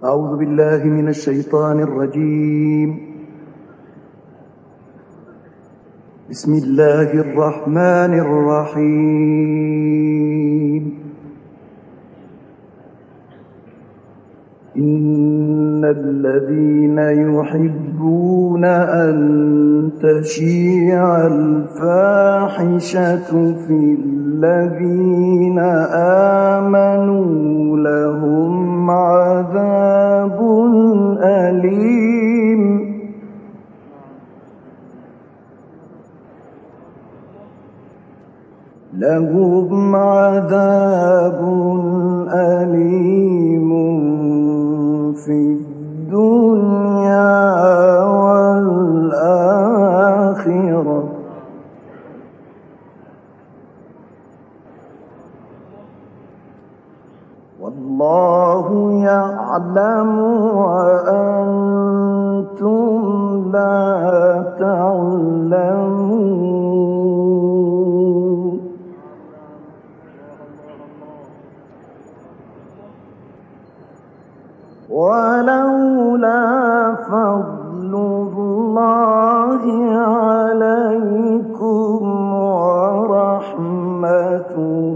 أعوذ بالله من الشيطان الرجيم. بسم الله الرحمن الرحيم. إن الذين يحبون أن تشيع الفاحشة في الذين آمنوا لهم عذاب أليم. لهم عذاب أليم في الدنيا والآخرة. والله يعلم وأنتم لا تعلمون. ولولا فضل الله عليكم ورحمته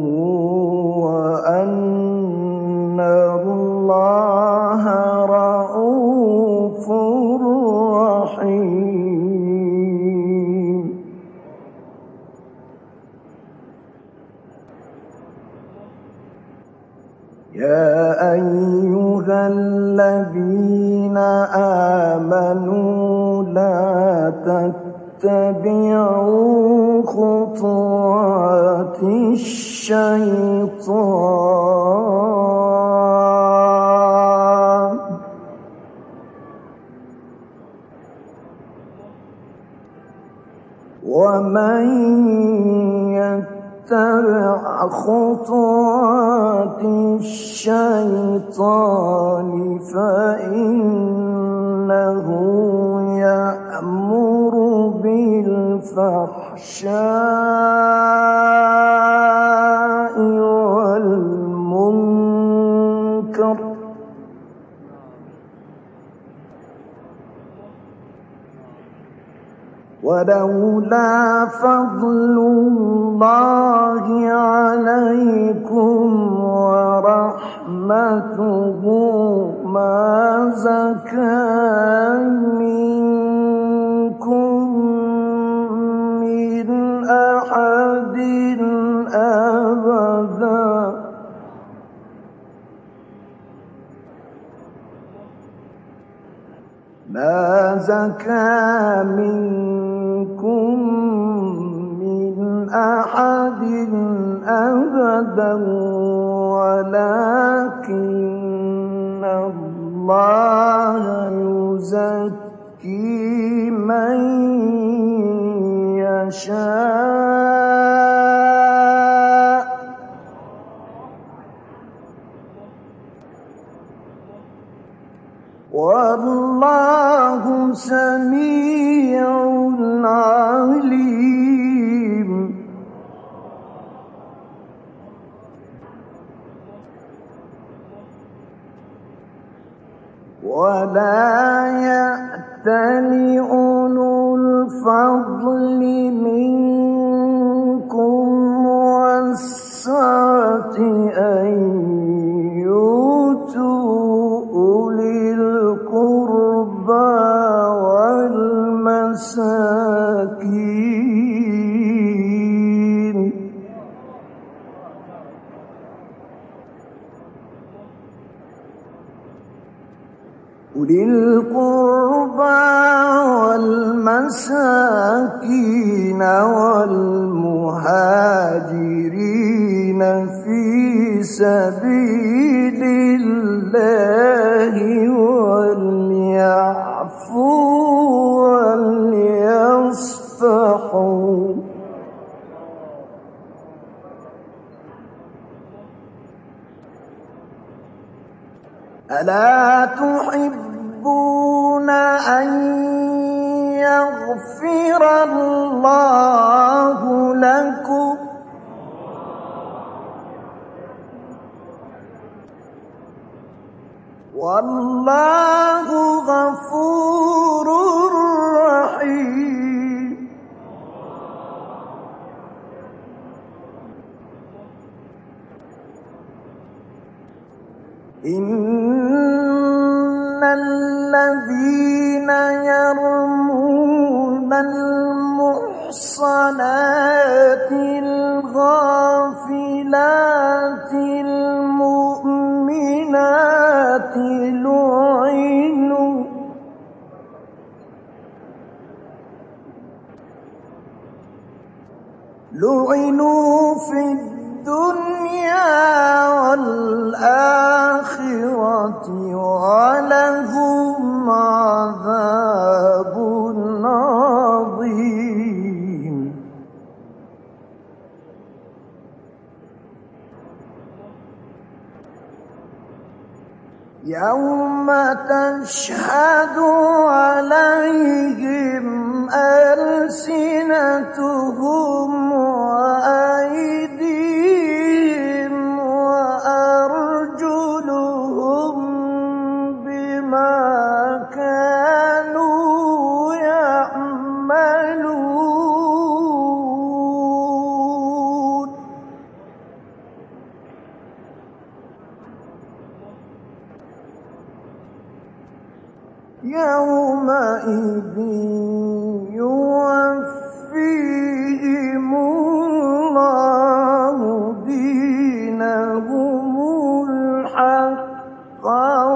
وأن الله رءوف رحيم. يا أيها الذين آمنوا لا تتبعوا خطوات الشيطان ومن يتبع خطوات الشيطان فإنه يأمر بالفحشاء والمنكر ولولا فضل الله عليكم ورحمته ما زكى منكم من أحد أبدا ما زكى منكم من أحد أبدا ولكن الله يزكي من يشاء والله سميع عليم. ولا يأتل أولو الفضل منكم والسعة أن يؤتوا أولي القربى والمساكين أولي القربى والمساكين والمهاجرين في سبيل الله وليعفوا وليصفحوا ألا تحبون أن يغفر الله لكم والله غفور رحيم. إن الذين يرمون المحصنات الغافلات المؤمنات لعنوا في الدنيا والآخرة ولهم عذاب عظيم. يوم تشهد عليهم ألسنتهم وأيديهم وأرجلهم بما كانوا يعملون. يومئذ يوفيهم الله دينهم الحق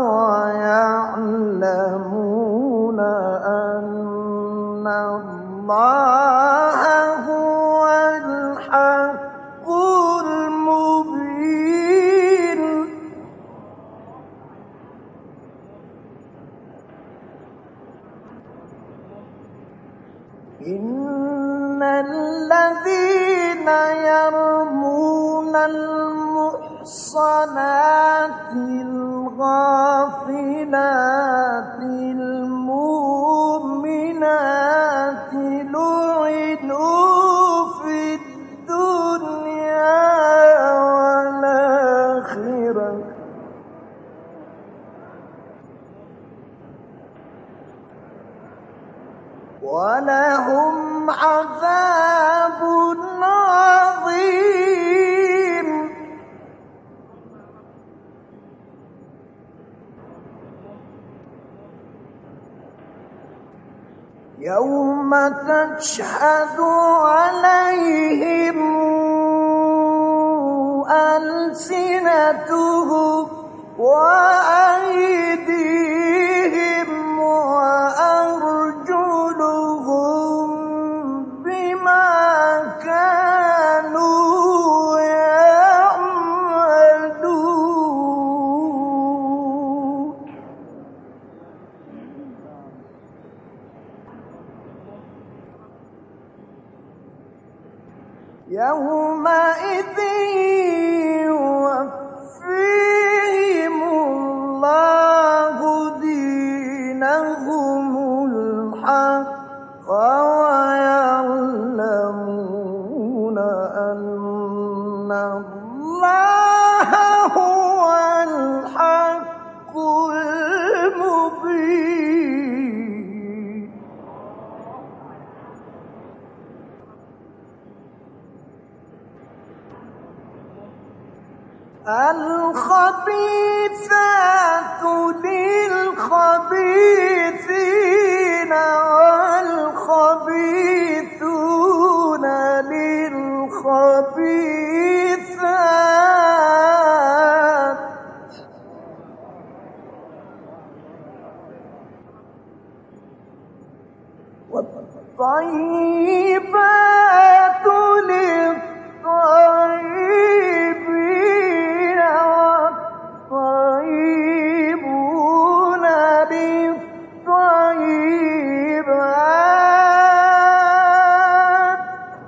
ويعلمون أن الله هو الحق المبين. إن الذين يرمون المحصنات الغافلات المؤمنات لعنوا في الدنيا والآخرة ولهم عذاب عظيم. يوم تشهد عليهم ألسنتهم وأيديهم وأرجلهم بما كانوا يعملون. يومئذ يوفيهم الله دينهم الحق ويعلمون أن الله هو الحق المبين. الخبيثات للخبيثين والخبيثون للخبيثات والطيبات للطيبين والطيبون للطيبات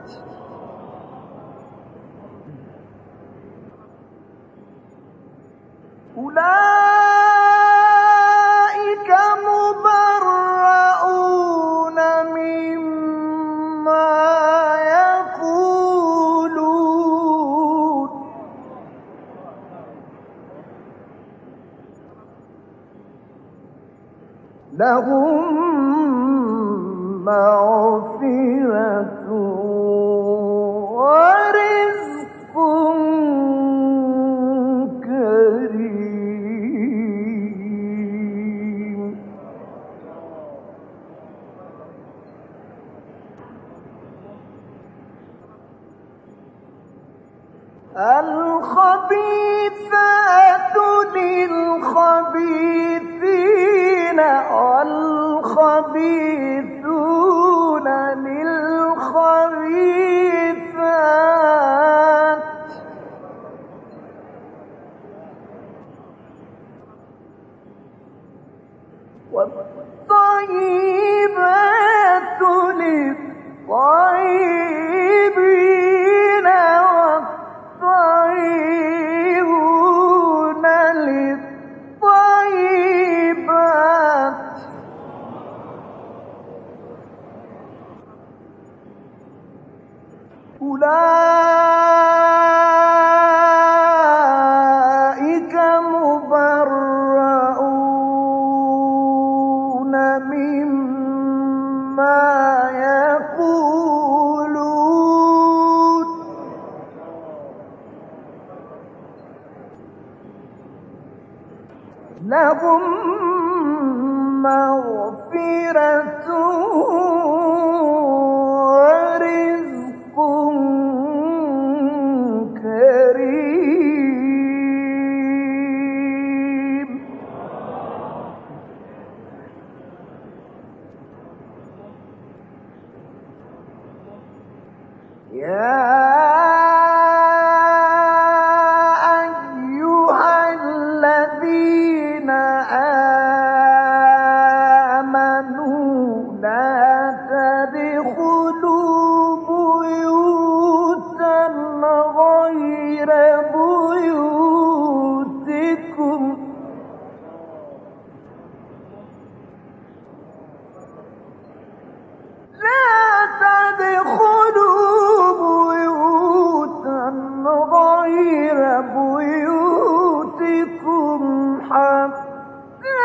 أولئك مبرؤون مما لهم مغفرة ورزق كريم. الخبيثات للخبيثين والخبيثون للخبيثات والطيبات للطيبين والطيبون للطيبات. أولئك مبرؤون مما يقولون لهم مغفرة ورزق كريم. يا أيها الذين آمنوا لا تدخلوا بيوتا غير بيوتكم حتى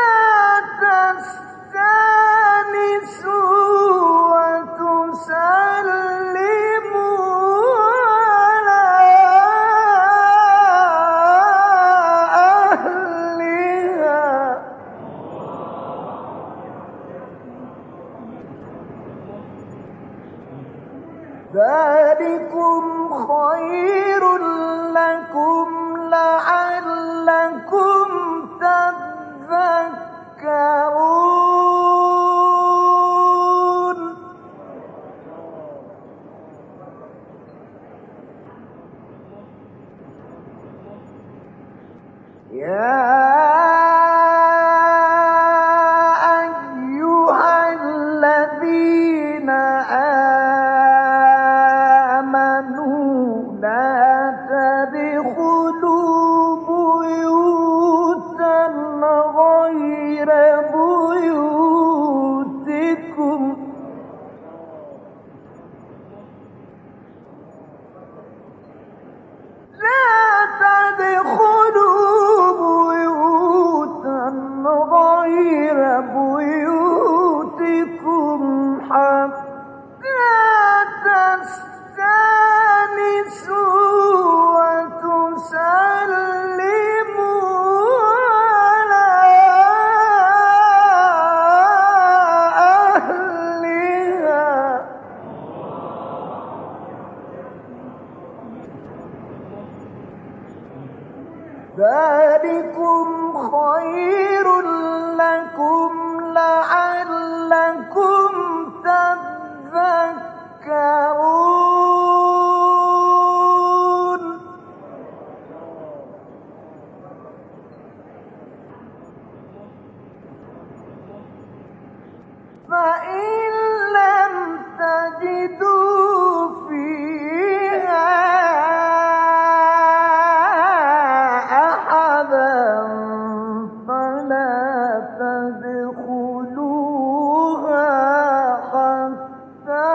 تستأنسوا وتسلموا على أهلها. ذلكم خير لكم لعلكم تذكرون. يا أيها الذين آمنوا لا تدخلوا بيوتا غير بيوتكم حتى تستأنسوا وتسلموا على أهلها. ذلكم خير لكم لعلكم تذكرون. فإن لم تجدوا فيها أحدا فلا تدخلوها حتى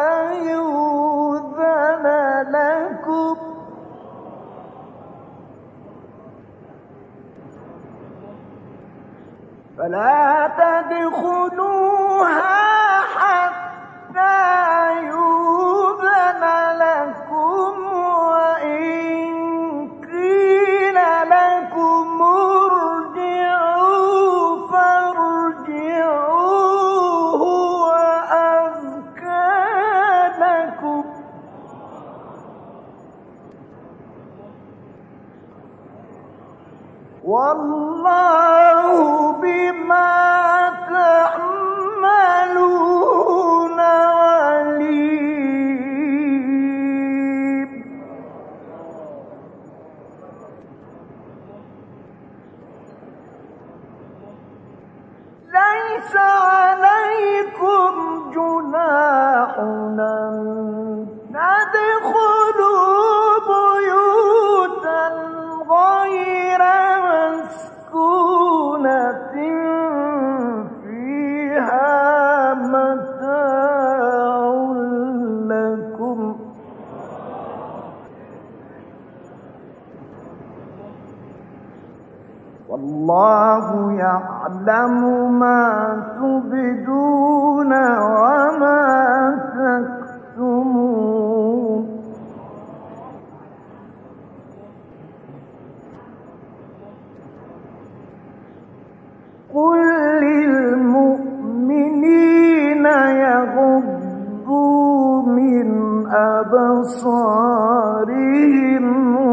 يؤذن لكم فلا تدخلوها حتى يؤذن لكم، وإن قيل لكم ارجعوا فارجعوا هو أزكى لكم، والله بما تعملون عليم. ليس عليكم جناح أن تدخلوا بيوتا غير مسكونة فيها متاع لكم، والله يعلم ما تبدون وما تكتمون. قل للمؤمنين يغضوا من أبصارهم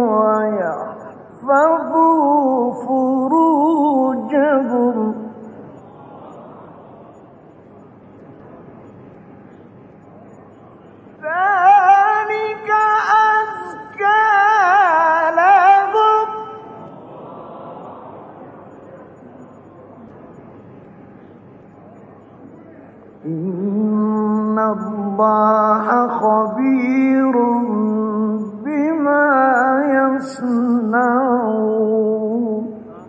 ويحفظوا فروجهم، ذلك أزكى لهم، إن الله خبير بما يصنعون.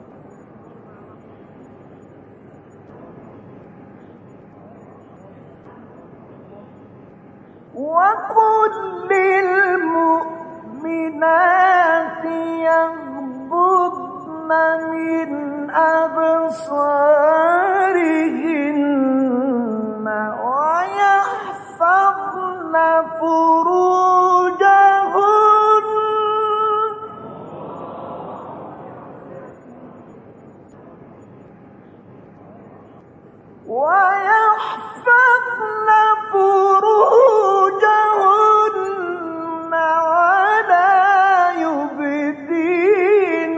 وقل للمؤمنات يغضضن من أبصارهن ويحفظن فروجهن، ولا يبدين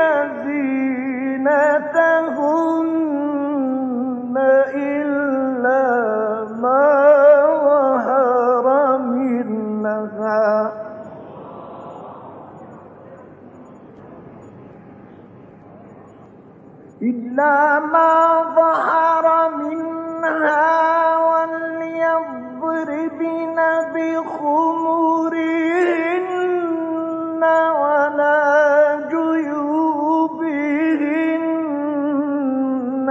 زينتهن إلا ما ظهر منها، وليضربن بخمرهن ولا جيوبهن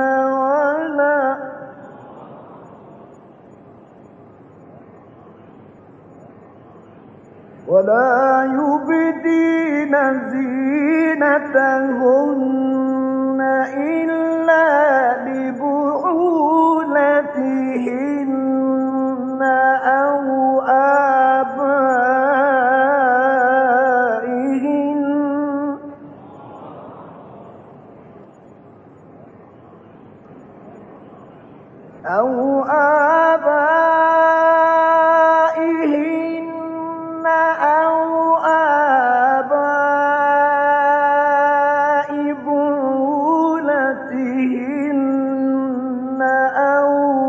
ولا يبدين زينتهن إلا لبعولتهن أو آبائهن أو آباء بعولتهن أو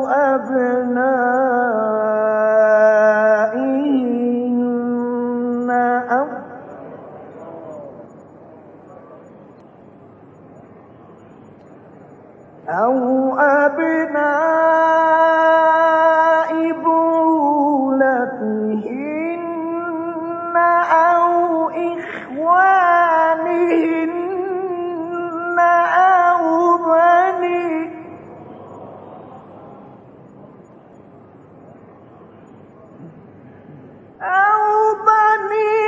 أبنائهن أو أبناء بعولتهن أو إخوانهن أو بني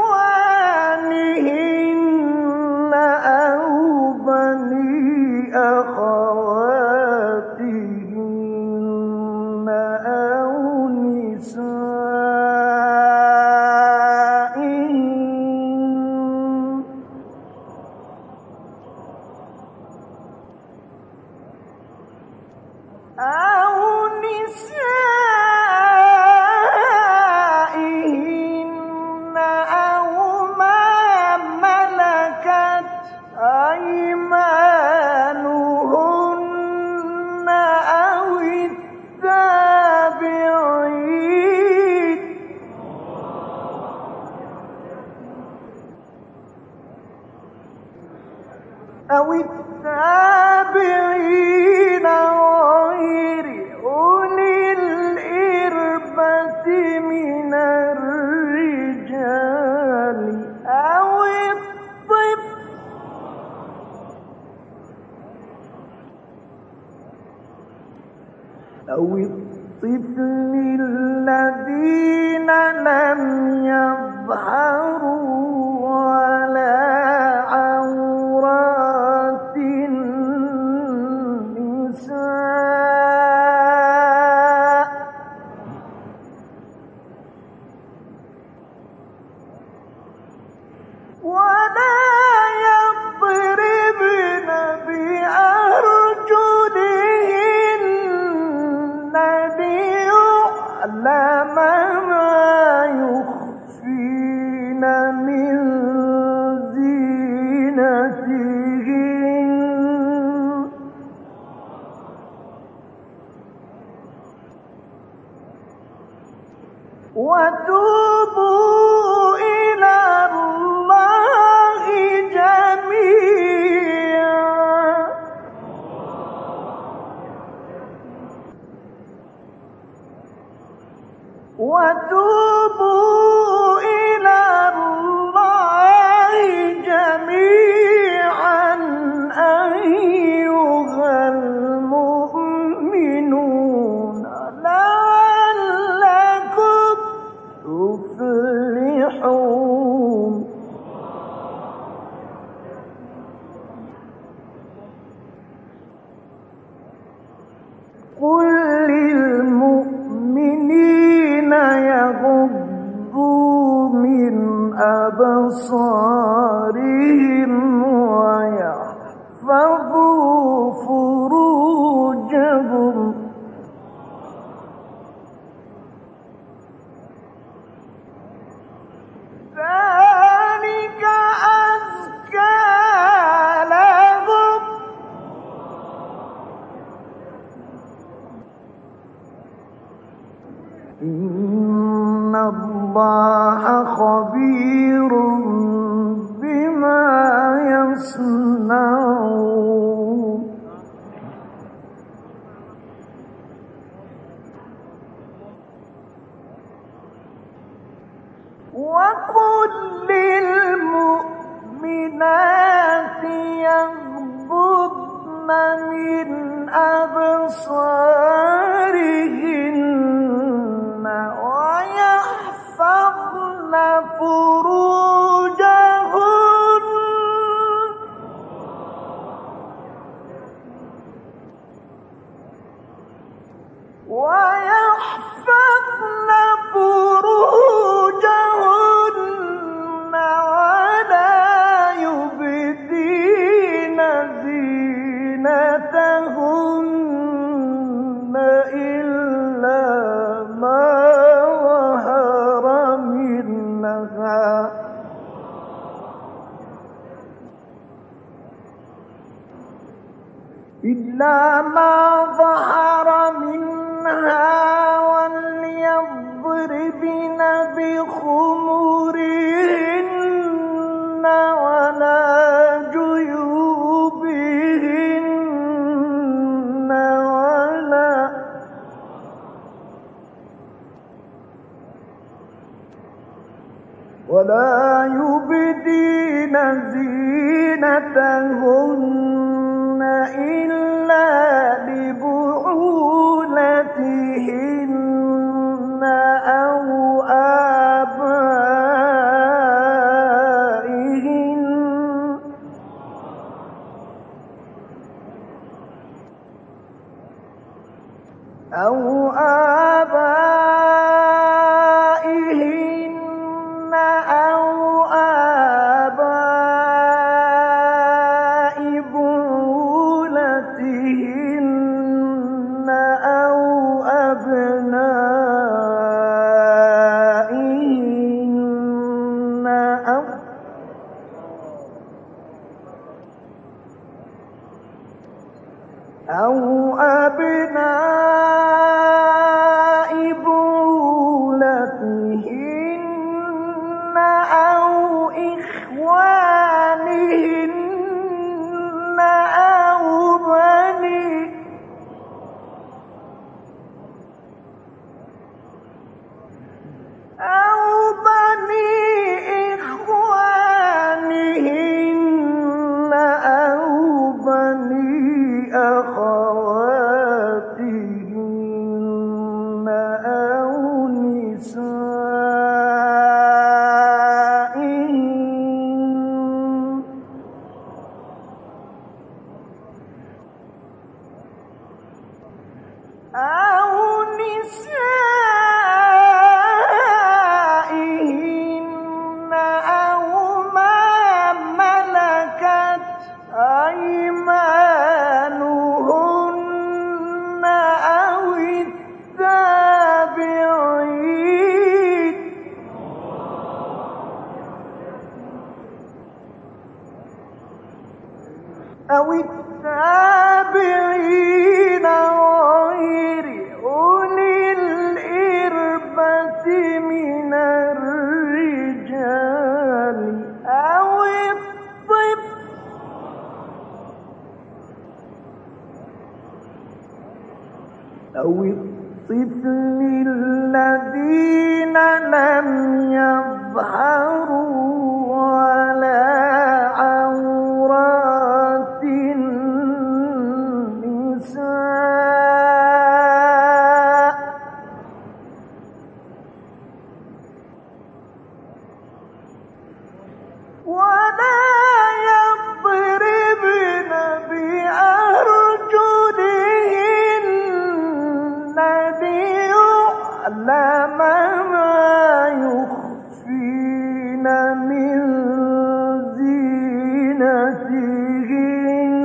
إخوانهن أو بني أخواتهن أو نسائهن أو ما ملكت أيمانهن أو التابعين غير أولي الإربة من الرجال أو الطفل الذين لم يظهروا على عورات النساء ولا يضربن بأرجلهن ليعلم ما يخفين من زينتهن وتوبوا إلى الله جميعا أيها المؤمنون لعلكم تفلحون قل للمؤمنين يغضوا من أبصارهم ويحفظوا فروجهم ذلك أزكى لهم إن الله خبير بما يصنعون وقل للمؤمنات يغضضن من أبصارهن ويحفظن فروجهن ولا يبدين زينتهن إلا ما ظهر منها وليضربن بخمرهن ولا جيوبهن ولا يبدين زينتهن إلا لبعولتهن أو آبائهن أو آبائهن أو آباء بعولتهن أو أبنائهن أو أبناء بعولتهن أو إخوانهن أو بني إخوانهن أو بني أخواتهن أو نسائهن أو ما ملكت أيمانهن أو التابعين غير أولي الإربة من الرجال أو الطفل الذين لم يظهروا على عورات النساء ولا يضربن بأرجلهن ليعلم ما يخفين من زينتهن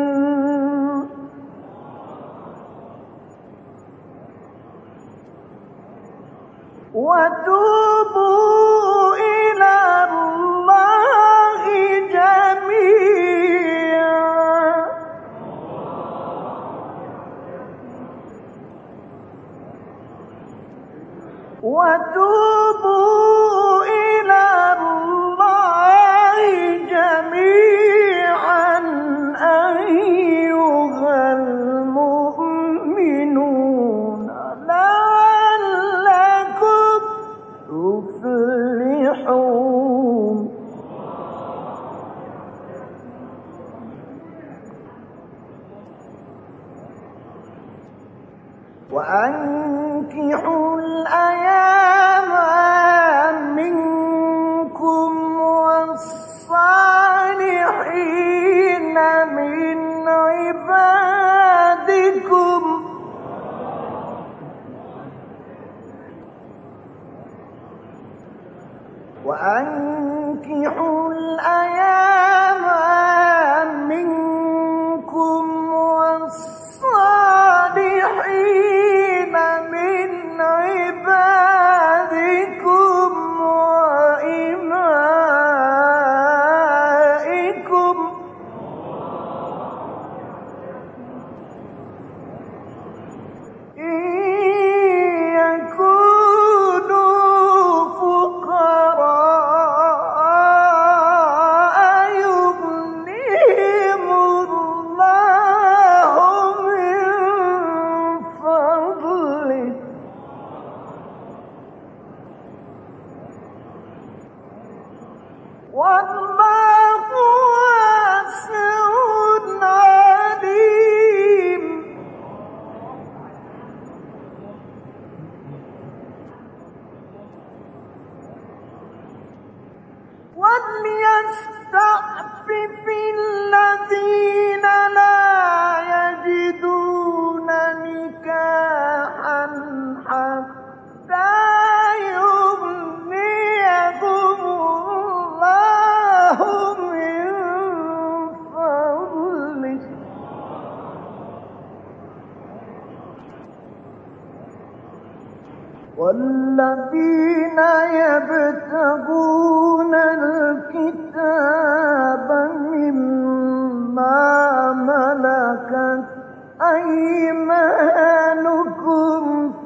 وتوبوا إلى الله جميعا أيها المؤمنون لعلكم تفلحون وأنكحوا الأيام منكم والصالحين من عبادكم وإمائكم يكونوا فقراء والذين يبتغون الكتاب مما ملكت أيمانكم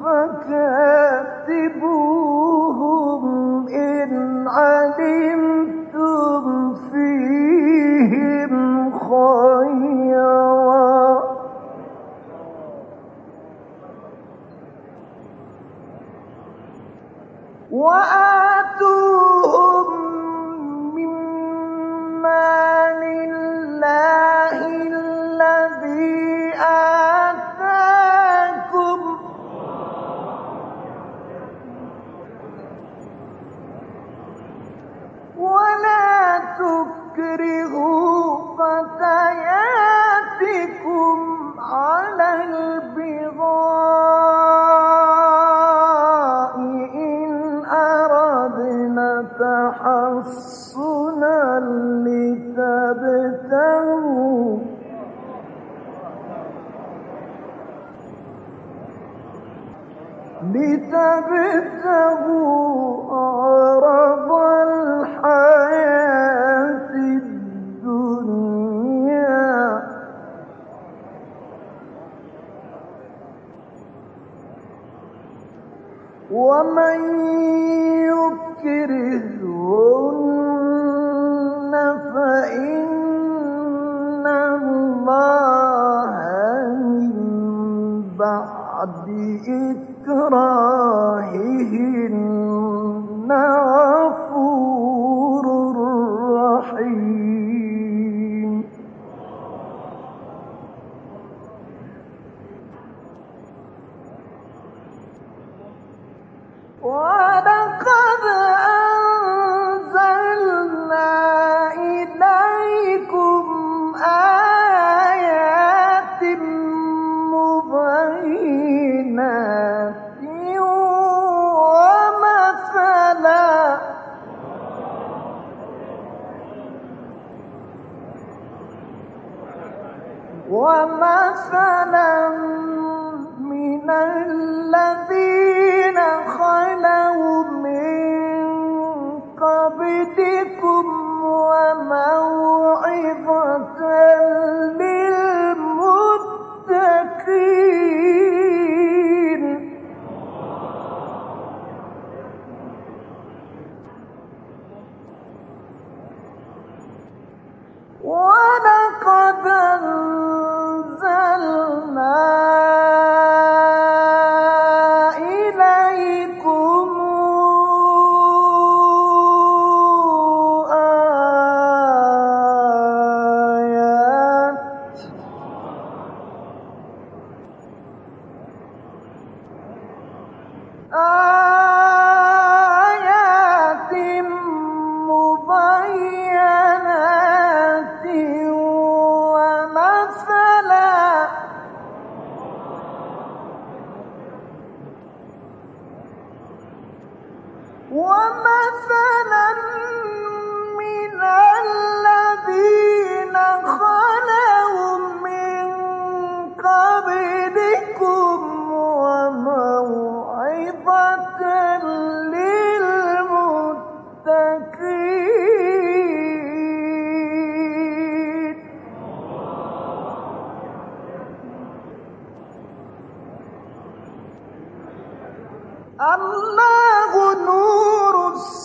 فكاتبوهم إن علمتم فيهم خيرا وآتوهم مما لله الذي آتاكم ولا تكرهوا فتياتكم على البغاء إن أردنا تحصنا لتبتغوا عرض الحياة الدنيا ومن يكرهن فإن الله من بعد إكراههن غفور رحيم ولقد أنزلنا إليكم آيات مبينات ومثلا من الذين خلوا من قبلكم وموعظة للمتقين ولقد أنزلنا إليكم آيات مبينات ومثلا من الذين خلوا من قبلكم وموعظة للمتقين الله نور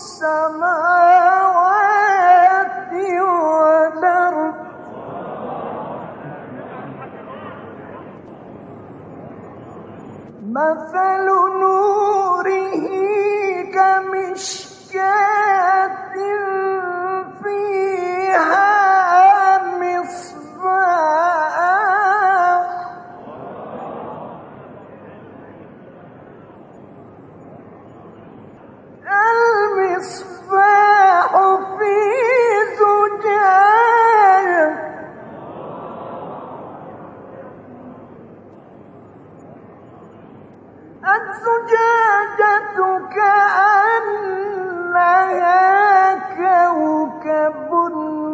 السماوات والأرض مثل نوره كمشكاة فيها مصباح المصباح في زجاجة الزجاجة كأنها كوكب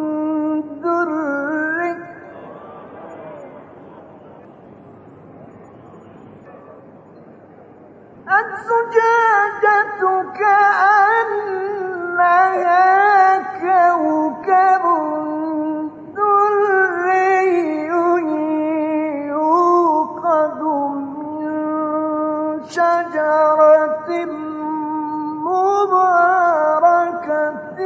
دري الزجاجة كأنها كوكب دري يوقد من شجرة مباركة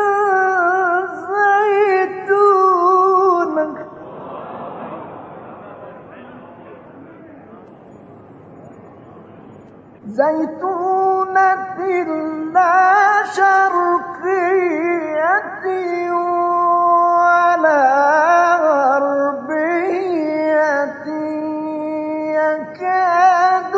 زيتونة لا شرقية ولا غربية يكاد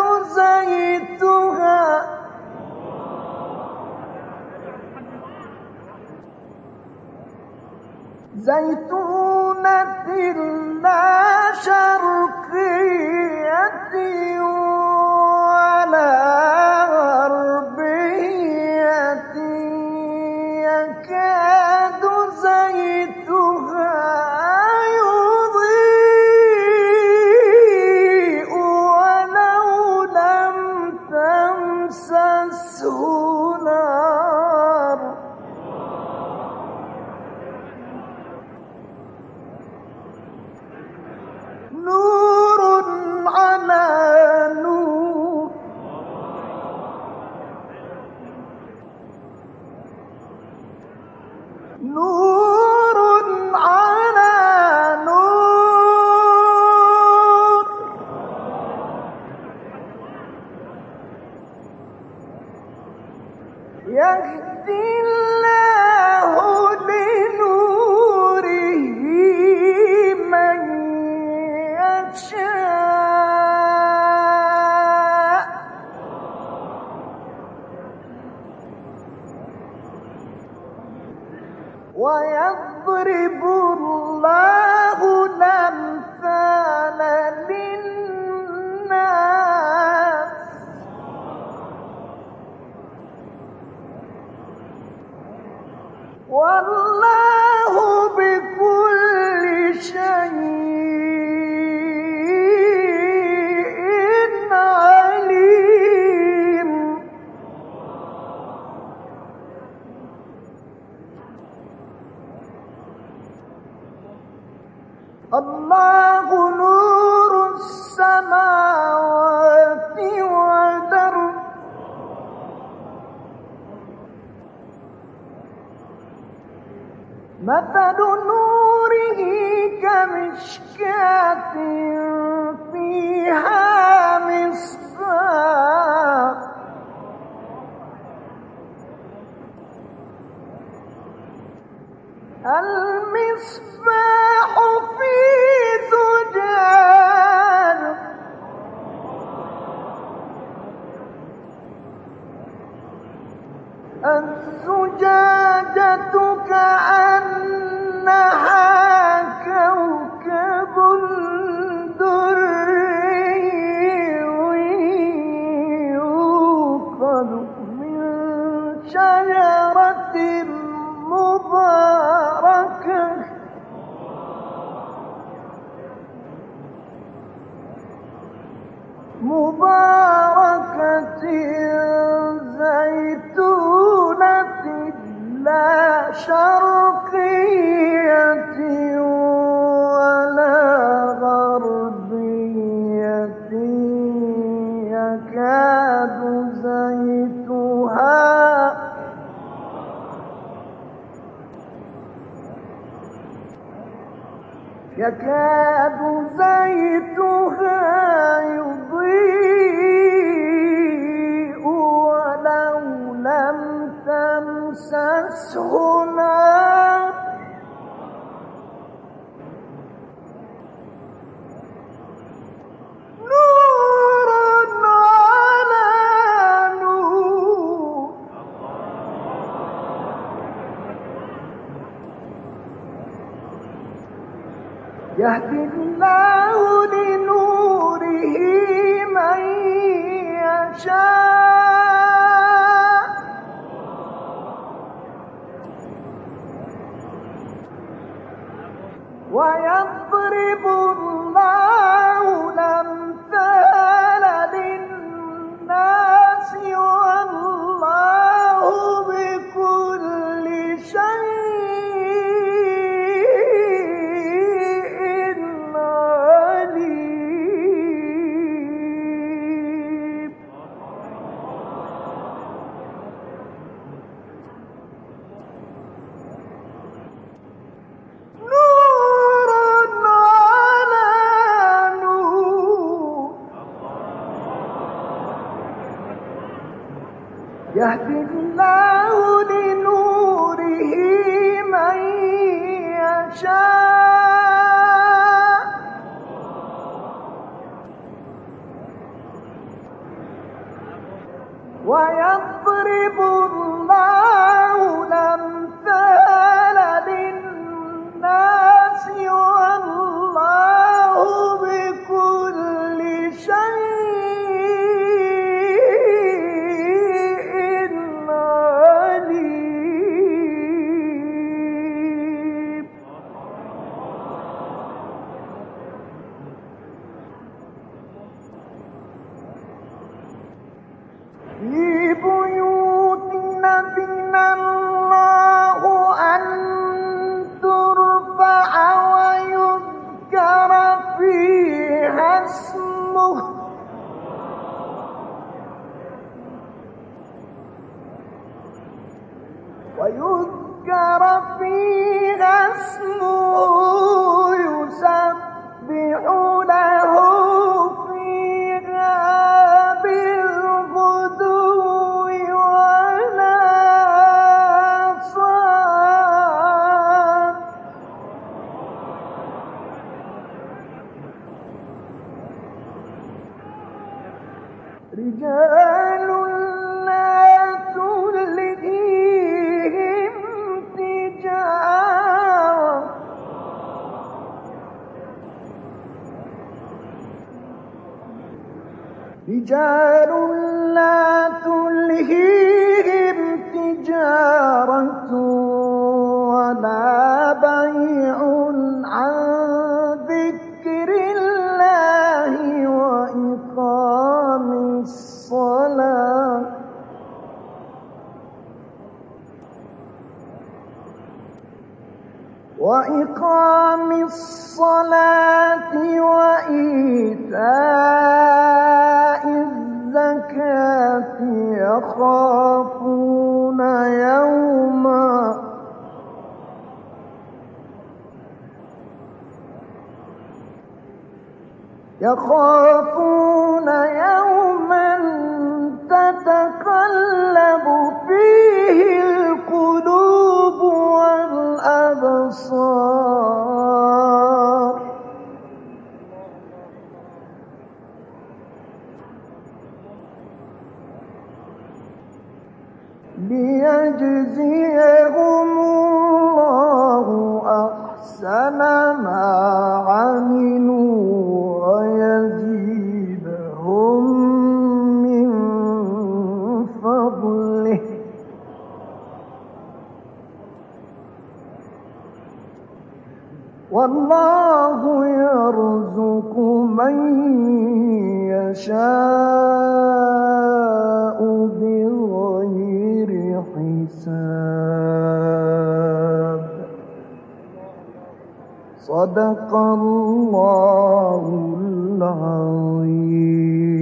زيتونة لا شرقية ولا غربية يكاد زيتها يضيء ولو لم تمسسه نار نور على نور نور على نور يهدي الله لنوره من يشاء ويضرب الله الأمثال للناس والله بكل شيء عليم الله نور السماوات والأرض مثل نوره كمشكاة فيها مصباح المصباح في زجاج الزجاجة كأنها كوكب دري يوقد من شجرة مباركة زيتونة لا شرقية ولا غربية يكاد زيتها يضيء ولو لم تمسسه نار نور على نور يهدي الله لنوره من يشاء ويضرب الله الأمثال للناس يهدي الله لنوره من يشاء ويضرب الله الأمثال للناس والله بكل شيء عليم. في بيوت أذن الله أن ترفع ويذكر فيها اسمه يسبح له فيها بالغدو والآصال. رجال لا تلهيهم تجارة ولا بيع عن ذكر الله وإقام الصلاة وإيتاء الزكاة يخافون يوما تتقلب فيه القلوب والأبصار. ليجزيهم الله أحسن ما عملوا ويزيدهم من فضله والله يرزق من يشاء بغير حساب. صدق الله العظيم.